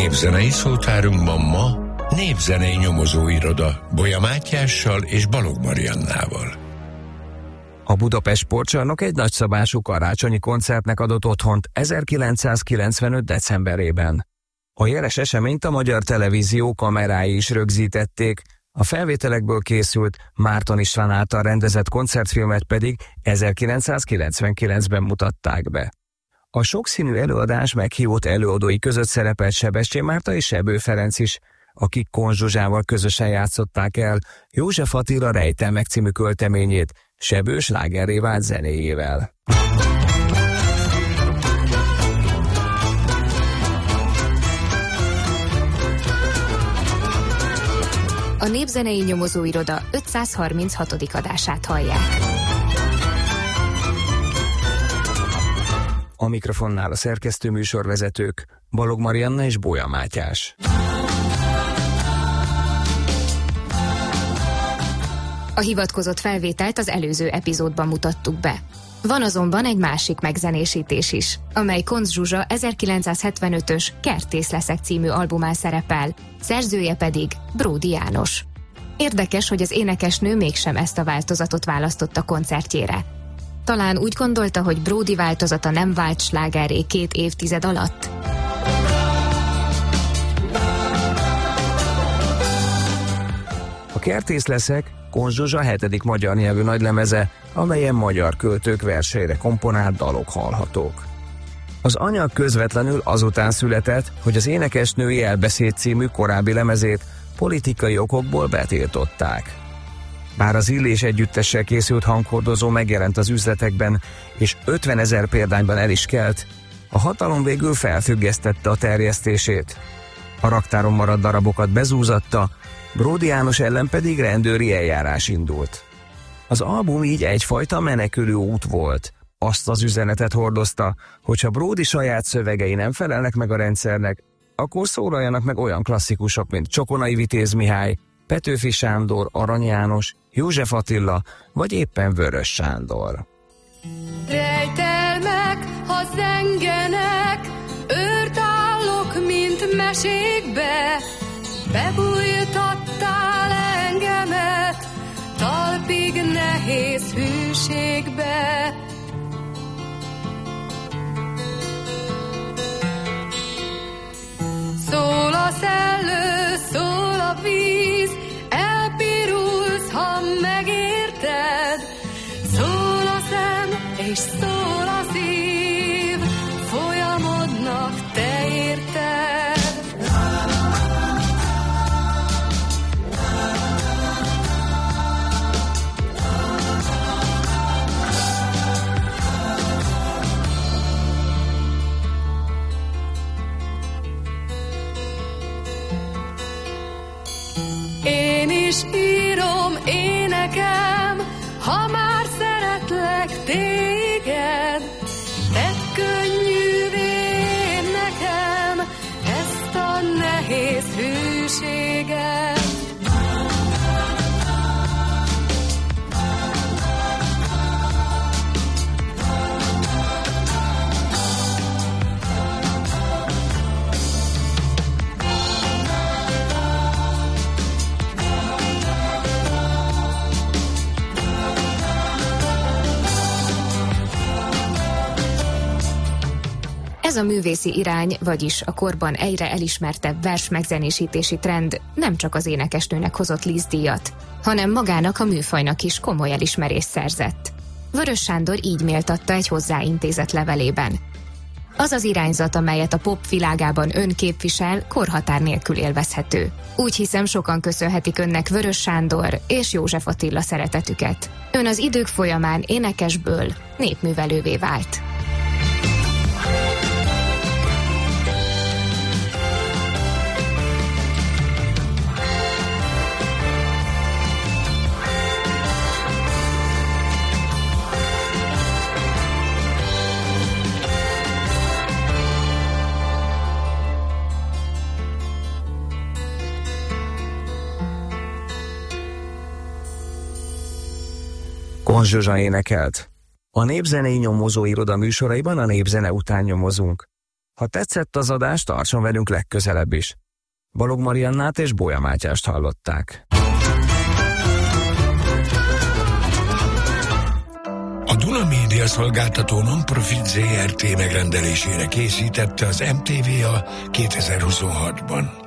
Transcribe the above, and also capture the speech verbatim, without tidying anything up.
Népzenei szótárunkban ma népzenei nyomozóiroda Bolya Mátyással és Balogh Mariannával. A Budapest Sportcsarnok egy nagyszabású karácsonyi koncertnek adott otthont ezerkilencszázkilencvenöt decemberében. A jeles eseményt a Magyar Televízió kamerái is rögzítették, a felvételekből készült Márton István által rendezett koncertfilmet pedig ezerkilencszázkilencvenkilencben mutatták be. A sokszínű előadás meghívott előadói között szerepelt Sebestyén Márta és Sebő Ferenc is, akik Kon Zsuzsával közösen játszották el József Attila Rejtelmek című költeményét Sebő slágerré vált zenéjével. A Népzenei Nyomozóiroda ötszázharminchatodik adását hallják. A mikrofonnál a szerkesztő műsorvezetők Balogh Marianna és Bolya Mátyás. A hivatkozott felvételt az előző epizódban mutattuk be. Van azonban egy másik megzenésítés is, amely Koncz Zsuzsa ezerkilencszázhetvenötös Kertész leszek című albumán szerepel, szerzője pedig Bródy János. Érdekes, hogy az énekesnő mégsem ezt a változatot választotta koncertjére. Talán úgy gondolta, hogy Bródy változata nem vált slágerré két évtized alatt? A Kertész leszek Koncz Zsuzsa hetedik magyar nyelvű nagylemeze, amelyen magyar költők verseire komponált dalok hallhatók. Az anyag közvetlenül azután született, hogy az énekesnői Elbeszéd című korábbi lemezét politikai okokból betiltották. Bár az Illés együttessel készült hanghordozó megjelent az üzletekben, és ötvenezer példányban el is kelt, a hatalom végül felfüggesztette a terjesztését. A raktáron maradt darabokat bezúzatta, Bródy János ellen pedig rendőri eljárás indult. Az album így egyfajta menekülő út volt. Azt az üzenetet hordozta, hogyha Bródy saját szövegei nem felelnek meg a rendszernek, akkor szólaljanak meg olyan klasszikusok, mint Csokonai Vitéz Mihály, Petőfi Sándor, Arany János, József Attila, vagy éppen Vörös Sándor. Rejtelmek, ha zengenek, őrt állok, mint mesékbe, bebújtattál engemet, talpig nehéz hűségbe. Szól a szellő, szól a víz, elpirulsz, ha megérted. Szól a szem, és szól a szív, folyamodnak, te érted. Én is írom, énekem, ha már szeretlek téged. Tedd könnyűvé nekem ezt a nehéz hűséget. Ez a művészi irány, vagyis a korban egyre elismertebb vers megzenésítési trend nem csak az énekesnőnek hozott Liszt-díjat, hanem magának a műfajnak is komoly elismerést szerzett. Vörös Sándor így méltatta egy hozzáintézett levelében. Az az irányzat, amelyet a pop világában ön képvisel, korhatár nélkül élvezhető. Úgy hiszem, sokan köszönhetik önnek Vörös Sándor és József Attila szeretetüket. Ön az idők folyamán énekesből népművelővé vált. Koncz Zsuzsa énekelt. A Népzenei Nyomozóiroda műsoraiban a népzene után nyomozunk. Ha tetszett az adás, tartson velünk legközelebb is. Balogh Mariannát és Bolya Mátyást hallották. A Duna Média Szolgáltató Non-Profit zé er té megrendelésére készítette az em té vé a kétezer-huszonhatban.